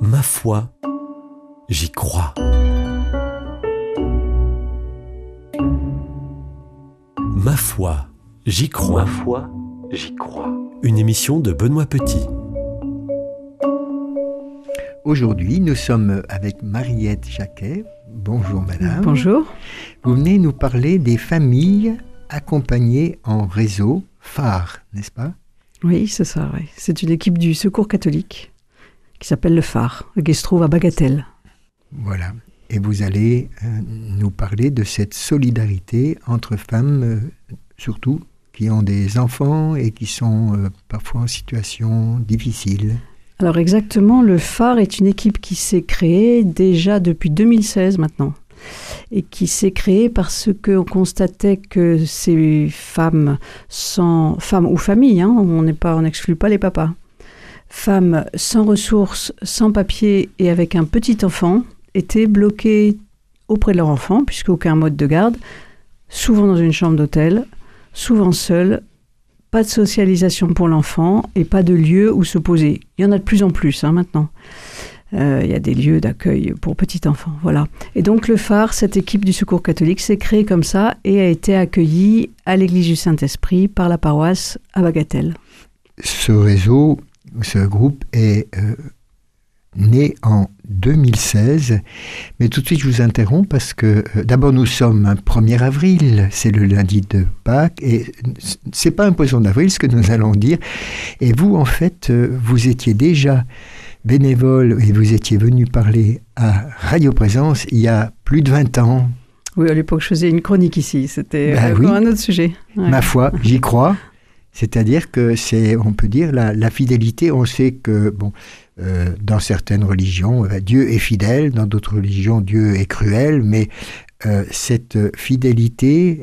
Ma foi, j'y crois. Ma foi, j'y crois. Ma foi, j'y crois. Une émission de Benoît Petit. Aujourd'hui, nous sommes avec Mariette Jacquet. Bonjour madame. Bonjour. Vous venez nous parler des familles accompagnées en réseau phare, n'est-ce pas? Oui, c'est ça. Oui. C'est une équipe du Secours catholique qui s'appelle le phare, qui se trouve à Bagatelle. Voilà. Et vous allez nous parler de cette solidarité entre femmes, surtout qui ont des enfants et qui sont parfois en situation difficile. Alors exactement, le phare est une équipe qui s'est créée déjà depuis 2016 maintenant. Et qui s'est créée parce qu'on constatait que ces femmes ou familles, on n'exclut pas les papas, femmes sans ressources, sans papier et avec un petit enfant, étaient bloquées auprès de leur enfant, puisqu'aucun mode de garde, souvent dans une chambre d'hôtel, souvent seules, pas de socialisation pour l'enfant et pas de lieu où se poser. Il y en a de plus en plus maintenant. Il y a des lieux d'accueil pour petits enfants, voilà. Et donc le phare, cette équipe du Secours catholique, s'est créée comme ça et a été accueillie à l'église du Saint-Esprit par la paroisse à Bagatelle. Ce réseau, ce groupe est né en 2016, mais tout de suite je vous interromps parce que d'abord nous sommes un 1er avril, c'est le lundi de Pâques, et c'est pas un poisson d'avril ce que nous allons dire, et vous en fait, vous étiez déjà bénévole et vous étiez venu parler à Radio Présence il y a plus de 20 ans. Oui, à l'époque, je faisais une chronique ici. C'était encore un autre sujet. Ouais. Ma foi, j'y crois. C'est-à-dire que c'est, on peut dire, la fidélité. On sait que, dans certaines religions, Dieu est fidèle. Dans d'autres religions, Dieu est cruel. Mais cette fidélité,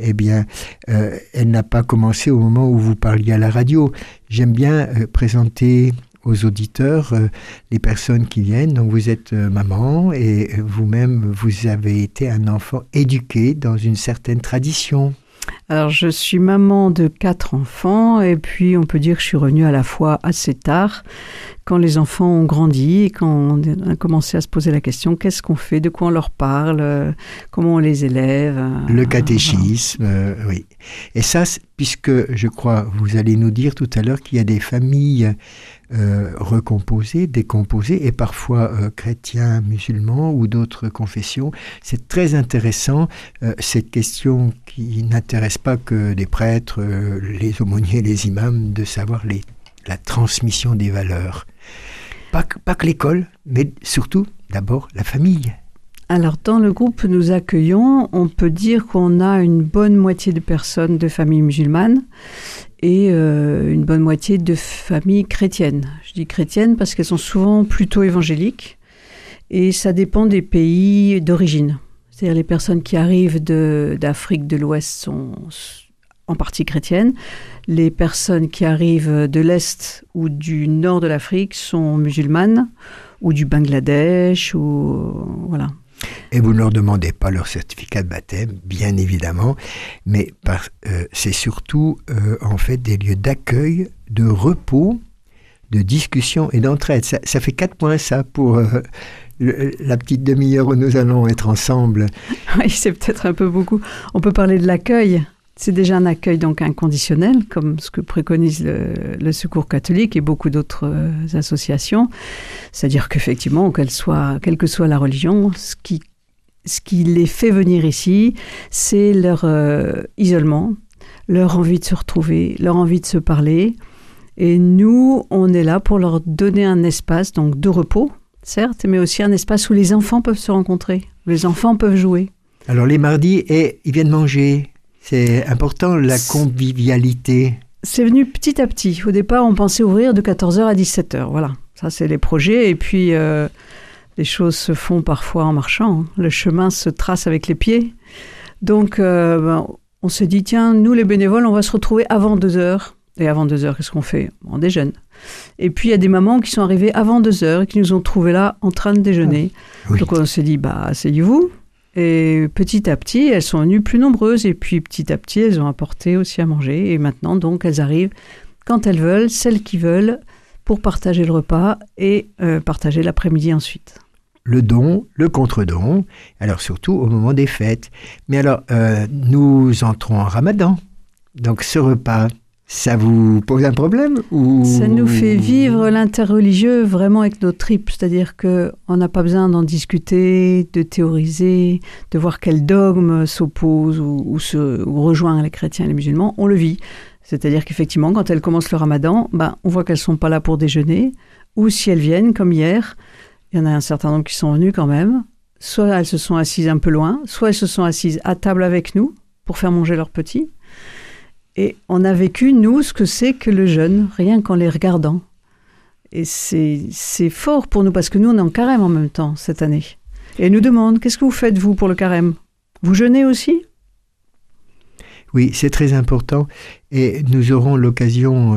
elle n'a pas commencé au moment où vous parliez à la radio. J'aime bien présenter aux auditeurs, les personnes qui viennent. Donc vous êtes maman et vous-même, vous avez été un enfant éduqué dans une certaine tradition. Alors je suis maman de 4 enfants et puis on peut dire que je suis revenue à la foi assez tard, quand les enfants ont grandi et quand on a commencé à se poser la question, qu'est-ce qu'on fait, de quoi on leur parle, comment on les élève. Le catéchisme, oui. Et ça, puisque je crois, vous allez nous dire tout à l'heure qu'il y a des familles recomposées, décomposées, et parfois chrétiens, musulmans ou d'autres confessions. C'est très intéressant, cette question qui n'intéresse pas que des prêtres, les aumôniers, les imams, de savoir la transmission des valeurs. Pas que l'école, mais surtout, d'abord, la famille. Alors, dans le groupe que nous accueillons, on peut dire qu'on a une bonne moitié de personnes de familles musulmanes et une bonne moitié de familles chrétiennes. Je dis chrétiennes parce qu'elles sont souvent plutôt évangéliques et ça dépend des pays d'origine. C'est-à-dire les personnes qui arrivent d'Afrique de l'Ouest sont en partie chrétiennes. Les personnes qui arrivent de l'Est ou du Nord de l'Afrique sont musulmanes ou du Bangladesh ou voilà. Et vous ne leur demandez pas leur certificat de baptême, bien évidemment, mais c'est surtout en fait des lieux d'accueil, de repos, de discussion et d'entraide. Ça fait 4 points ça pour la petite demi-heure où nous allons être ensemble. Oui, c'est peut-être un peu beaucoup. On peut parler de l'accueil. C'est déjà un accueil donc inconditionnel, comme ce que préconise le Secours catholique et beaucoup d'autres associations. C'est-à-dire qu'effectivement, quelle que soit la religion, ce qui les fait venir ici, c'est leur isolement, leur envie de se retrouver, leur envie de se parler. Et nous, on est là pour leur donner un espace donc de repos, certes, mais aussi un espace où les enfants peuvent se rencontrer, où les enfants peuvent jouer. Alors les mardis, ils viennent manger. C'est important, la convivialité. C'est venu petit à petit. Au départ, on pensait ouvrir de 14h à 17h. Voilà, ça c'est les projets. Et puis, les choses se font parfois en marchant. Le chemin se trace avec les pieds. Donc, on se dit, tiens, nous les bénévoles, on va se retrouver avant 2h. Et avant 2h, qu'est-ce qu'on fait? On déjeune. Et puis, il y a des mamans qui sont arrivées avant 2h et qui nous ont trouvés là en train de déjeuner. Oui. Donc, on s'est dit, asseyez-vous. Et petit à petit, elles sont venues plus nombreuses. Et puis, petit à petit, elles ont apporté aussi à manger. Et maintenant, donc, elles arrivent quand elles veulent, celles qui veulent, pour partager le repas et partager l'après-midi ensuite. Le don, le contre-don, alors surtout au moment des fêtes. Mais alors, nous entrons en Ramadan. Donc ce repas, ça vous pose un problème ou... Ça nous fait vivre l'interreligieux vraiment avec nos tripes. C'est-à-dire qu'on n'a pas besoin d'en discuter, de théoriser, de voir quel dogme s'oppose ou rejoint les chrétiens et les musulmans. On le vit. C'est-à-dire qu'effectivement, quand elles commencent le Ramadan, on voit qu'elles ne sont pas là pour déjeuner. Ou si elles viennent, comme hier, il y en a un certain nombre qui sont venus quand même. Soit elles se sont assises un peu loin, soit elles se sont assises à table avec nous pour faire manger leurs petits. Et on a vécu, nous, ce que c'est que le jeûne, rien qu'en les regardant. Et c'est fort pour nous, parce que nous, on est en carême en même temps, cette année. Et elles nous demandent, qu'est-ce que vous faites, vous, pour le carême? Vous jeûnez aussi? Oui, c'est très important. Et nous aurons l'occasion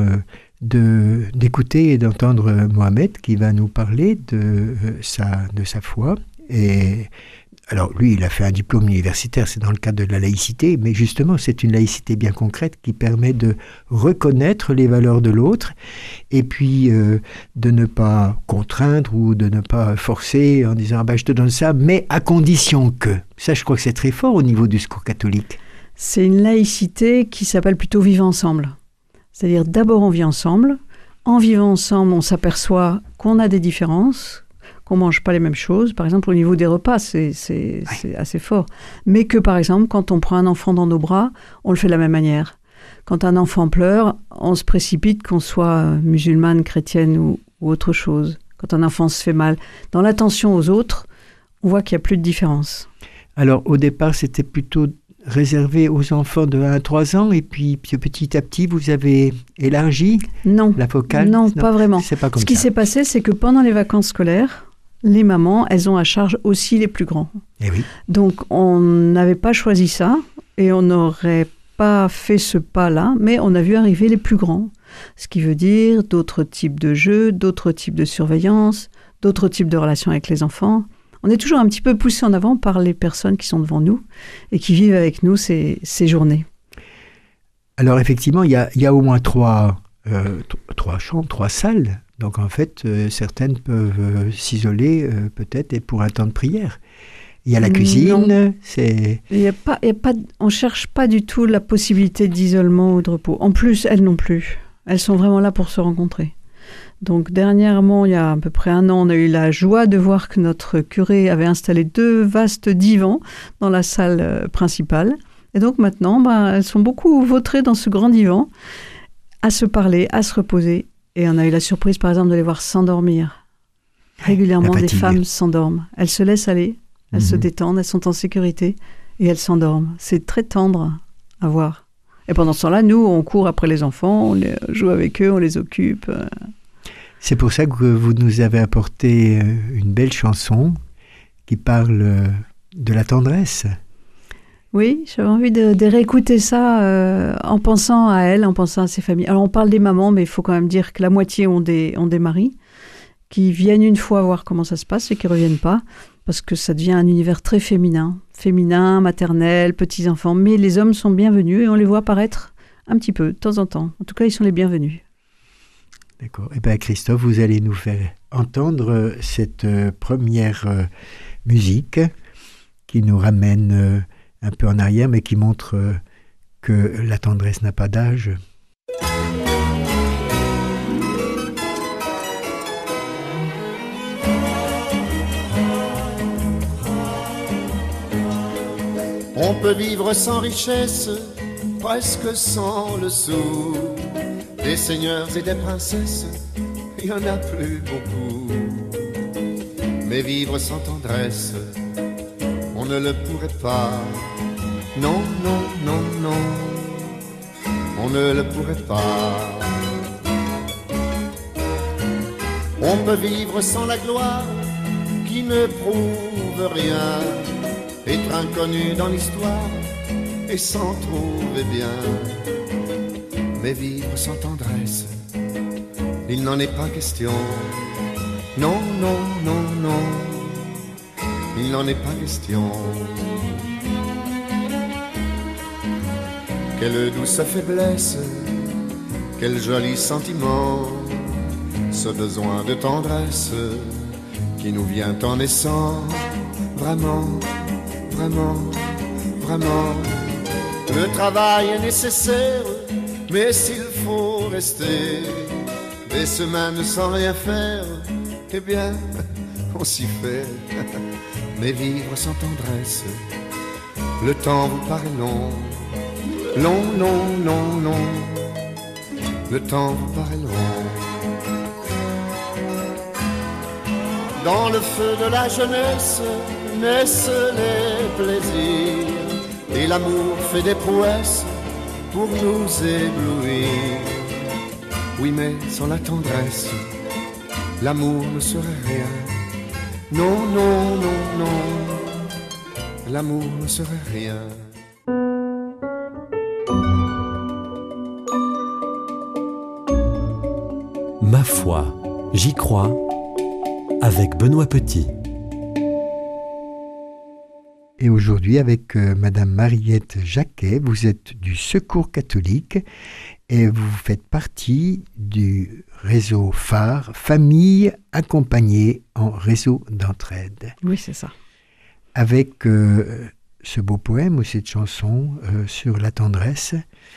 d'écouter et d'entendre Mohamed, qui va nous parler de sa foi. Et alors, lui, il a fait un diplôme universitaire, c'est dans le cadre de la laïcité, mais justement, c'est une laïcité bien concrète qui permet de reconnaître les valeurs de l'autre et puis de ne pas contraindre ou de ne pas forcer en disant « je te donne ça, mais à condition que ». Ça, je crois que c'est très fort au niveau du secours catholique. C'est une laïcité qui s'appelle plutôt « vivre ensemble ». C'est-à-dire, d'abord, on vit ensemble. En vivant ensemble, on s'aperçoit qu'on a des différences, qu'on ne mange pas les mêmes choses. Par exemple, au niveau des repas, c'est assez fort. Mais que, par exemple, quand on prend un enfant dans nos bras, on le fait de la même manière. Quand un enfant pleure, on se précipite, qu'on soit musulmane, chrétienne ou autre chose. Quand un enfant se fait mal, dans l'attention aux autres, on voit qu'il n'y a plus de différence. Alors, au départ, c'était plutôt réservé aux enfants de 1 à 3 ans, et puis petit à petit, vous avez élargi la focale? Non, pas vraiment. C'est pas comme Ce qui s'est passé, c'est que pendant les vacances scolaires, les mamans, elles ont à charge aussi les plus grands. Eh oui. Donc, on n'avait pas choisi ça, et on n'aurait pas fait ce pas-là, mais on a vu arriver les plus grands. Ce qui veut dire d'autres types de jeux, d'autres types de surveillance, d'autres types de relations avec les enfants. On est toujours un petit peu poussé en avant par les personnes qui sont devant nous et qui vivent avec nous ces journées. Alors effectivement, il y a au moins 3 chambres, 3 salles. Donc en fait, certaines peuvent s'isoler peut-être et pour un temps de prière. Il y a la cuisine, c'est... On ne cherche pas du tout la possibilité d'isolement ou de repos. En plus, elles non plus. Elles sont vraiment là pour se rencontrer. Donc dernièrement, il y a à peu près 1 an, on a eu la joie de voir que notre curé avait installé 2 vastes divans dans la salle principale. Et donc maintenant, elles sont beaucoup vautrées dans ce grand divan, à se parler, à se reposer. Et on a eu la surprise, par exemple, de les voir s'endormir. Régulièrement, des femmes s'endorment. Elles se laissent aller, elles se détendent, elles sont en sécurité et elles s'endorment. C'est très tendre à voir. Et pendant ce temps-là, nous, on court après les enfants, on joue avec eux, on les occupe. C'est pour ça que vous nous avez apporté une belle chanson qui parle de la tendresse. Oui, j'avais envie de réécouter ça en pensant à elle, en pensant à ses familles. Alors on parle des mamans, mais il faut quand même dire que la moitié ont des maris qui viennent une fois voir comment ça se passe et qui ne reviennent pas, parce que ça devient un univers très féminin, maternel, petits-enfants. Mais les hommes sont bienvenus et on les voit apparaître un petit peu, de temps en temps. En tout cas, ils sont les bienvenus. D'accord. Eh bien, Christophe, vous allez nous faire entendre cette première musique qui nous ramène un peu en arrière, mais qui montre que la tendresse n'a pas d'âge. On peut vivre sans richesse, presque sans le sou. Des seigneurs et des princesses, il n'y en a plus beaucoup. Mais vivre sans tendresse, on ne le pourrait pas. Non, non, non, non, on ne le pourrait pas. On peut vivre sans la gloire qui ne prouve rien, être inconnu dans l'histoire et s'en trouver bien. Mais vivre sans tendresse, il n'en est pas question. Non, non, non, non, il n'en est pas question. Quelle douce faiblesse, quel joli sentiment, ce besoin de tendresse qui nous vient en naissant. Vraiment, vraiment, vraiment. Le travail est nécessaire, mais s'il faut rester des semaines sans rien faire, eh bien, on s'y fait. Mais vivre sans tendresse, le temps vous paraît long, long, long, long, long. Le temps vous paraît long. Dans le feu de la jeunesse naissent les plaisirs, et l'amour fait des prouesses pour nous éblouir. Oui, mais sans la tendresse, l'amour ne serait rien. Non, non, non, non, l'amour ne serait rien. Ma foi, j'y crois, avec Benoît Petit. Et aujourd'hui, avec Madame Mariette Jacquet, vous êtes du Secours catholique et vous faites partie du réseau phare Famille accompagnée en réseau d'entraide. Oui, c'est ça. Avec ce beau poème ou cette chanson sur la tendresse,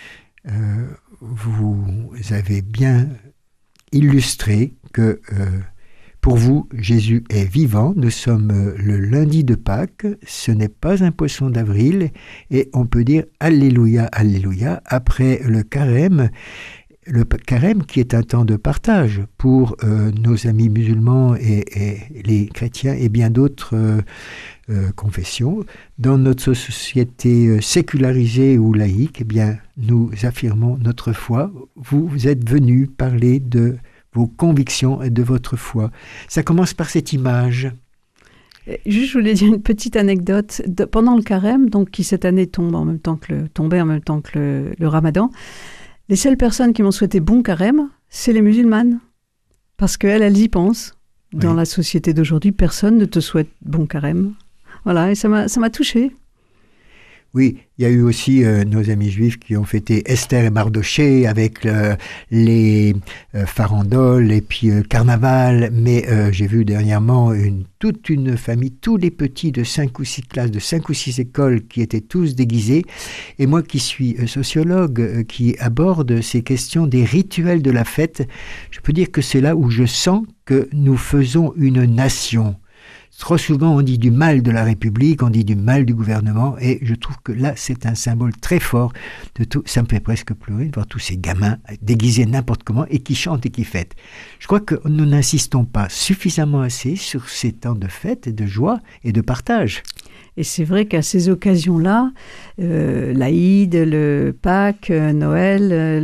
vous avez bien illustré que pour vous, Jésus est vivant. Nous sommes le lundi de Pâques. Ce n'est pas un poisson d'avril. Et on peut dire Alléluia, Alléluia. Après le carême qui est un temps de partage pour nos amis musulmans et les chrétiens et bien d'autres confessions. Dans notre société sécularisée ou laïque, eh bien, nous affirmons notre foi. Vous êtes venus parler de vos convictions et de votre foi. Ça commence par cette image. Juste, je voulais dire une petite anecdote. Pendant le carême, donc qui cette année tombait en même temps que le ramadan, les seules personnes qui m'ont souhaité bon carême, c'est les musulmanes. Parce qu'elles y pensent. Dans la société d'aujourd'hui, personne ne te souhaite bon carême. Voilà, et ça m'a touchée. Oui, il y a eu aussi nos amis juifs qui ont fêté Esther et Mardoché avec les farandoles et puis carnaval. Mais j'ai vu dernièrement toute une famille, tous les petits de 5 ou 6 classes, de 5 ou 6 écoles qui étaient tous déguisés. Et moi qui suis sociologue, qui aborde ces questions des rituels de la fête, je peux dire que c'est là où je sens que nous faisons une nation. Trop souvent, on dit du mal de la République, on dit du mal du gouvernement, et je trouve que là, c'est un symbole très fort de tout. Ça me fait presque pleurer de voir tous ces gamins déguisés n'importe comment et qui chantent et qui fêtent. Je crois que nous n'insistons pas suffisamment assez sur ces temps de fête et de joie et de partage. Et c'est vrai qu'à ces occasions-là, l'Aïd, le Pâques, Noël,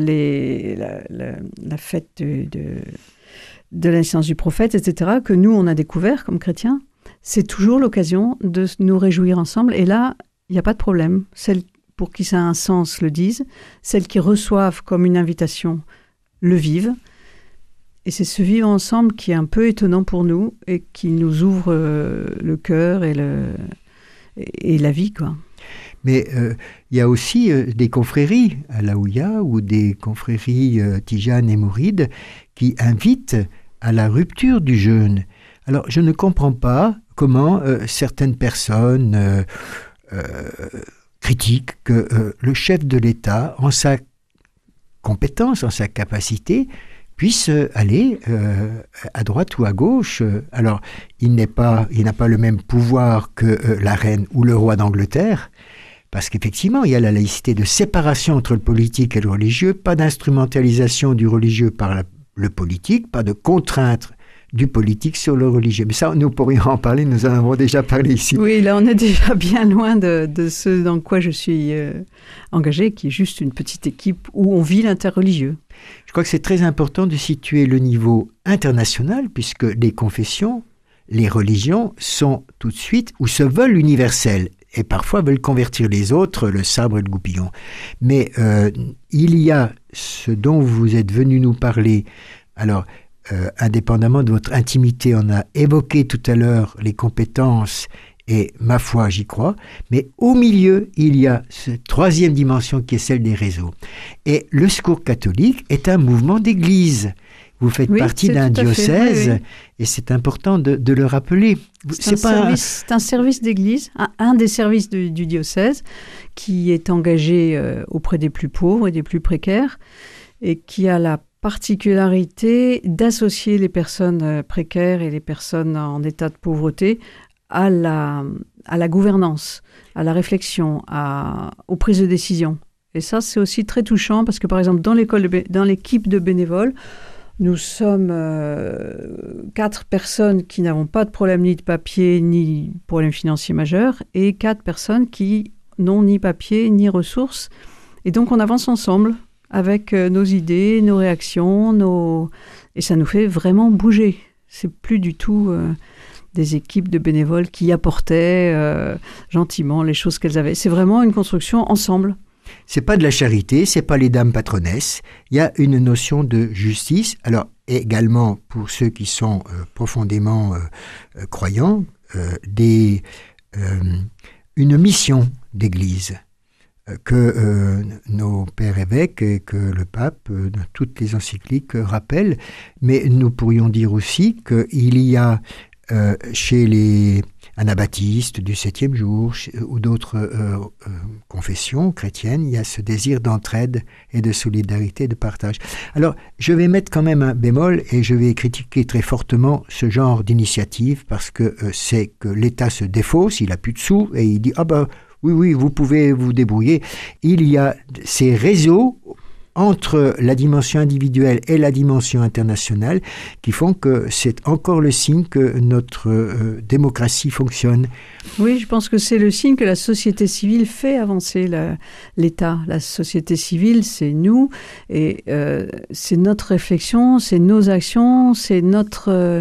la fête de la naissance du prophète, etc., que nous, on a découvert comme chrétiens, c'est toujours l'occasion de nous réjouir ensemble. Et là, il n'y a pas de problème. Celles pour qui ça a un sens le disent. Celles qui reçoivent comme une invitation le vivent. Et c'est ce vivre ensemble qui est un peu étonnant pour nous et qui nous ouvre le cœur et la vie, quoi. Mais il y a aussi des confréries à la Ouïa ou des confréries tijanes et mourides qui invitent à la rupture du jeûne. Alors, je ne comprends pas comment certaines personnes critiquent que le chef de l'État, en sa compétence, en sa capacité, puisse aller à droite ou à gauche. Alors, il n'a pas le même pouvoir que la reine ou le roi d'Angleterre, parce qu'effectivement, il y a la laïcité de séparation entre le politique et le religieux, pas d'instrumentalisation du religieux par le politique, pas de contrainte du politique sur le religieux. Mais ça, nous pourrions en parler, nous en avons déjà parlé ici. Oui, là, on est déjà bien loin de ce dans quoi je suis engagée, qui est juste une petite équipe où on vit l'interreligieux. Je crois que c'est très important de situer le niveau international, puisque les confessions, les religions sont tout de suite, ou se veulent universelles, et parfois veulent convertir les autres, le sabre et le goupillon. Mais il y a ce dont vous êtes venu nous parler. Alors, indépendamment de votre intimité, on a évoqué tout à l'heure les compétences et ma foi, j'y crois. Mais au milieu, il y a cette troisième dimension qui est celle des réseaux. Et le Secours catholique est un mouvement d'église Vous faites partie d'un diocèse, et c'est important de le rappeler. C'est un service d'église, un des services du diocèse, qui est engagé auprès des plus pauvres et des plus précaires, et qui a la particularité d'associer les personnes précaires et les personnes en état de pauvreté à la gouvernance, à la réflexion, aux prises de décision. Et ça, c'est aussi très touchant parce que, par exemple, dans l'équipe de bénévoles, nous sommes 4 personnes qui n'avons pas de problème ni de papier, ni problème financier majeur, et 4 personnes qui n'ont ni papier, ni ressources. Et donc, on avance ensemble avec nos idées, nos réactions, et ça nous fait vraiment bouger. C'est plus du tout des équipes de bénévoles qui apportaient gentiment les choses qu'elles avaient. C'est vraiment une construction ensemble. C'est pas de la charité, c'est pas les dames patronnesses. Il y a une notion de justice. Alors également pour ceux qui sont profondément croyants, une mission d'église que nos pères évêques et que le pape dans toutes les encycliques rappellent. Mais nous pourrions dire aussi qu'il y a chez les anabaptistes du 7e jour ou d'autres confessions chrétiennes, il y a ce désir d'entraide et de solidarité, de partage. Alors, je vais mettre quand même un bémol et je vais critiquer très fortement ce genre d'initiative parce que c'est que l'État se défausse, il n'a plus de sous et il dit « Ah ben oui, vous pouvez vous débrouiller ». Il y a ces réseaux entre la dimension individuelle et la dimension internationale qui font que c'est encore le signe que notre démocratie fonctionne. Oui, je pense que c'est le signe que la société civile fait avancer l'État. La société civile, c'est nous, et c'est notre réflexion, c'est nos actions, c'est notre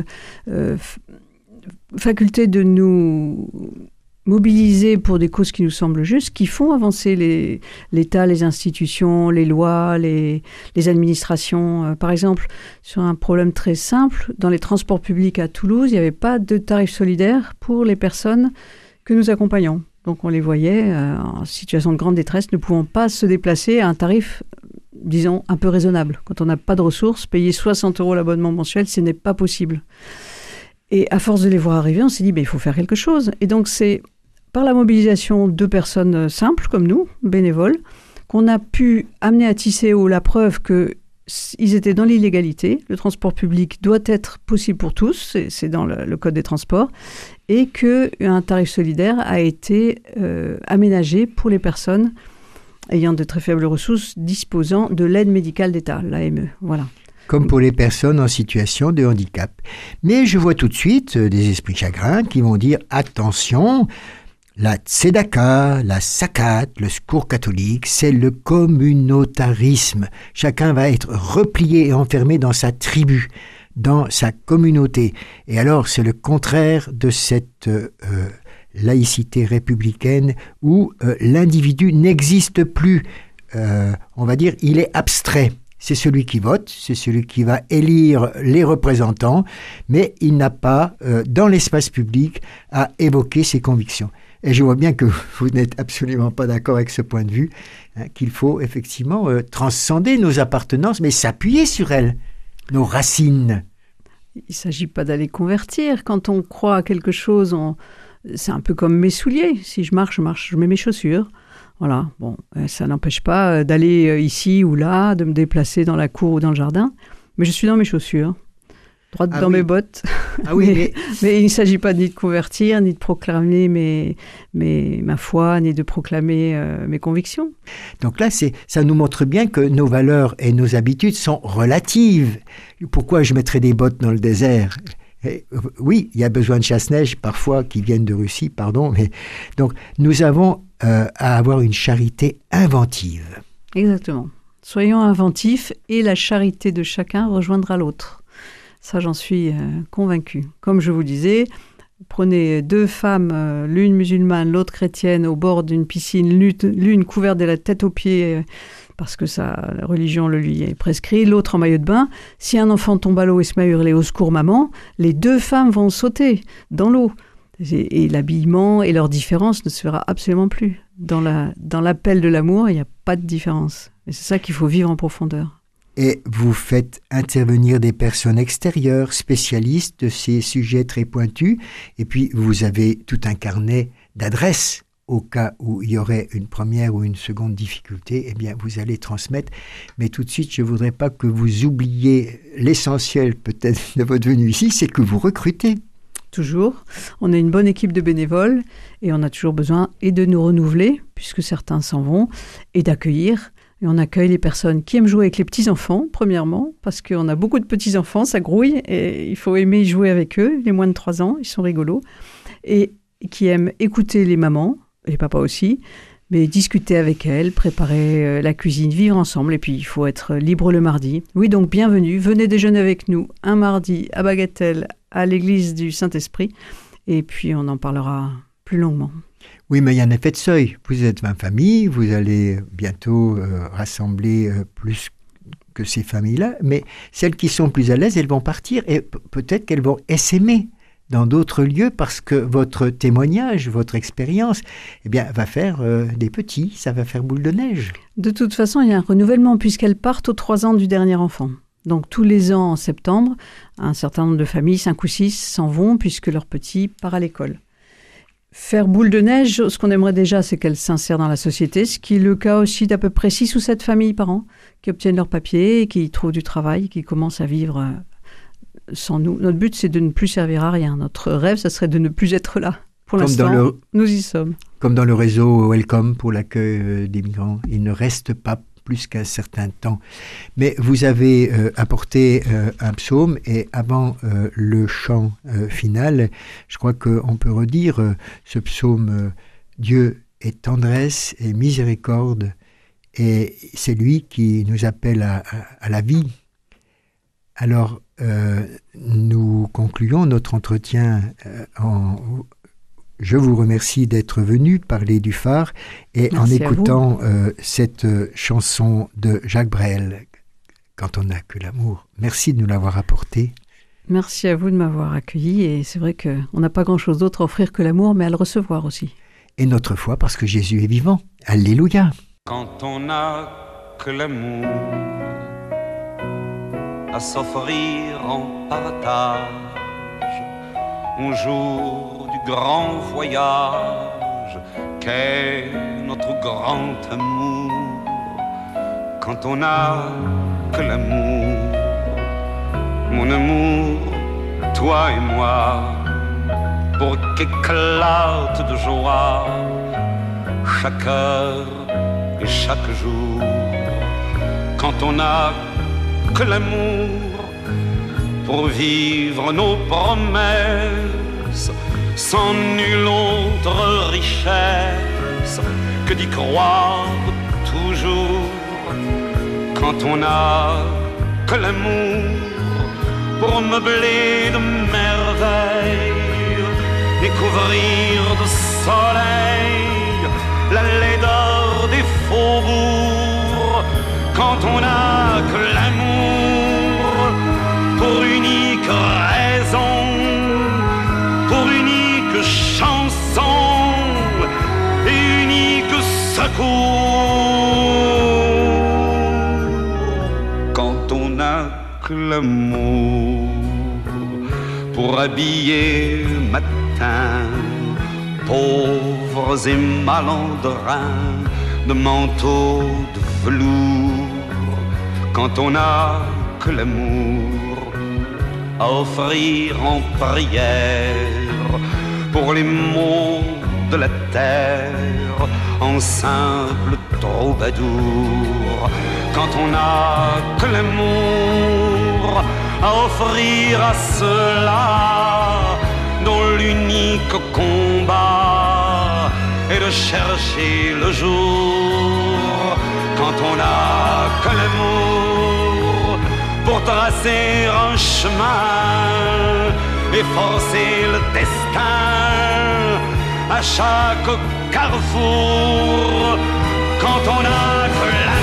faculté de nous mobilisés pour des causes qui nous semblent justes, qui font avancer l'État, les institutions, les lois, les administrations. Par exemple, sur un problème très simple, dans les transports publics à Toulouse, il n'y avait pas de tarif solidaire pour les personnes que nous accompagnons. Donc on les voyait en situation de grande détresse, ne pouvant pas se déplacer à un tarif, disons, un peu raisonnable. Quand on n'a pas de ressources, payer 60 € l'abonnement mensuel, ce n'est pas possible. Et à force de les voir arriver, on s'est dit, il faut faire quelque chose. Et donc c'est par la mobilisation de personnes simples comme nous, bénévoles, qu'on a pu amener à tisser haut la preuve qu'ils étaient dans l'illégalité. Le transport public doit être possible pour tous, c'est dans le Code des transports, et qu'un tarif solidaire a été aménagé pour les personnes ayant de très faibles ressources disposant de l'aide médicale d'État, l'AME. Voilà. Comme pour les personnes en situation de handicap. Mais je vois tout de suite des esprits chagrins qui vont dire « Attention, la tzedaka, la zakat, le secours catholique, c'est le communautarisme. Chacun va être replié et enfermé dans sa tribu, dans sa communauté. Et alors, c'est le contraire de cette laïcité républicaine où l'individu n'existe plus. On va dire, il est abstrait. C'est celui qui vote, c'est celui qui va élire les représentants, mais il n'a pas, dans l'espace public, à évoquer ses convictions. Et je vois bien que vous n'êtes absolument pas d'accord avec ce point de vue, qu'il faut effectivement transcender nos appartenances, mais s'appuyer sur elles, nos racines. Il ne s'agit pas d'aller convertir. Quand on croit à quelque chose, c'est un peu comme mes souliers. Si je marche, je mets mes chaussures. Voilà, bon, ça n'empêche pas d'aller ici ou là, de me déplacer dans la cour ou dans le jardin, mais je suis dans mes chaussures, droite dans mes bottes. Ah oui, mais il ne s'agit pas ni de convertir, ni de proclamer ma foi, ni de proclamer mes convictions. Donc là, ça nous montre bien que nos valeurs et nos habitudes sont relatives. Pourquoi je mettrais des bottes dans le désert ? Oui, il y a besoin de chasse-neige parfois qui viennent de Russie, mais donc nous avons à avoir une charité inventive. Exactement. Soyons inventifs et la charité de chacun rejoindra l'autre. Ça, j'en suis convaincue. Comme je vous disais, prenez 2 femmes, l'une musulmane, l'autre chrétienne, au bord d'une piscine, l'une couverte de la tête aux pieds parce que la religion le lui est prescrit, l'autre en maillot de bain. Si un enfant tombe à l'eau et se met à hurler « Au secours, maman », les 2 femmes vont sauter dans l'eau. Et l'habillement et leur différence ne se verra absolument plus. Dans l'appel de l'amour, il n'y a pas de différence. Et c'est ça qu'il faut vivre en profondeur. et vous faites intervenir des personnes extérieures, spécialistes de ces sujets très pointus, et puis vous avez tout un carnet d'adresses au cas où il y aurait une première ou une seconde difficulté, eh bien vous allez transmettre. Mais tout de suite, je ne voudrais pas que vous oubliez l'essentiel peut-être de votre venue ici, c'est que vous recrutez. Toujours. On a une bonne équipe de bénévoles et on a toujours besoin et de nous renouveler, puisque certains s'en vont, et d'accueillir. Et on accueille les personnes qui aiment jouer avec les petits-enfants, premièrement, parce qu'on a beaucoup de petits-enfants, ça grouille, et il faut aimer jouer avec eux, les moins de 3 ans, ils sont rigolos, et qui aiment écouter les mamans, les papas aussi, mais discuter avec elles, préparer la cuisine, vivre ensemble, et puis il faut être libre le mardi. Oui, donc bienvenue, venez déjeuner avec nous un mardi à Bagatelle, à l'église du Saint-Esprit, et puis on en parlera plus longuement. Oui, mais il y a un effet de seuil. Vous êtes 20 familles, vous allez bientôt rassembler plus que ces familles-là, mais celles qui sont plus à l'aise, elles vont partir et peut-être qu'elles vont essaimer dans d'autres lieux parce que votre témoignage, votre expérience, eh bien, va faire des petits, ça va faire boule de neige. De toute façon, il y a un renouvellement puisqu'elles partent aux 3 ans du dernier enfant. Donc tous les ans en septembre, un certain nombre de familles, 5 ou 6, s'en vont puisque leur petit part à l'école. Faire boule de neige, ce qu'on aimerait déjà, c'est qu'elles s'insèrent dans la société, ce qui est le cas aussi d'à peu près 6 ou 7 familles par an qui obtiennent leur papier, qui trouvent du travail, qui commencent à vivre sans nous. Notre but, c'est de ne plus servir à rien. Notre rêve, ça serait de ne plus être là. Pour l'instant, nous y sommes. Comme dans le réseau Welcome pour l'accueil des migrants, il ne reste pas plus qu'un certain temps. Mais vous avez apporté un psaume et avant le chant final, je crois qu'on peut redire ce psaume Dieu est tendresse et miséricorde et c'est lui qui nous appelle à la vie. Alors, nous concluons notre entretien Je vous remercie d'être venu parler du phare et merci en écoutant cette chanson de Jacques Brel, Quand on n'a que l'amour. Merci de nous l'avoir apporté. Merci à vous de m'avoir accueilli et c'est vrai qu'on n'a pas grand-chose d'autre à offrir que l'amour, mais à le recevoir aussi. Et notre foi parce que Jésus est vivant. Alléluia. Quand on n'a que l'amour à s'offrir en partage, un jour du grand voyage qu'est notre grand amour. Quand on n'a que l'amour, mon amour, toi et moi, pour qu'éclate de joie chaque heure et chaque jour. Quand on n'a que l'amour pour vivre nos promesses, sans nulle autre richesse que d'y croire toujours. Quand on n'a que l'amour pour meubler de merveilles et couvrir de soleil la laideur des faubourgs. Quand on n'a que l'amour pour unique raison, pour unique chanson et unique secours. Quand on n'a que l'amour pour habiller matin pauvres et malandrins de manteaux de velours. Quand on n'a que l'amour à offrir en prière pour les maux de la terre en simple troubadour. Quand on n'a que l'amour à offrir à ceux-là dont l'unique combat est de chercher le jour. Quand on n'a que l'amour pour tracer un chemin et forcer le destin à chaque carrefour. Quand on n'a que l'amour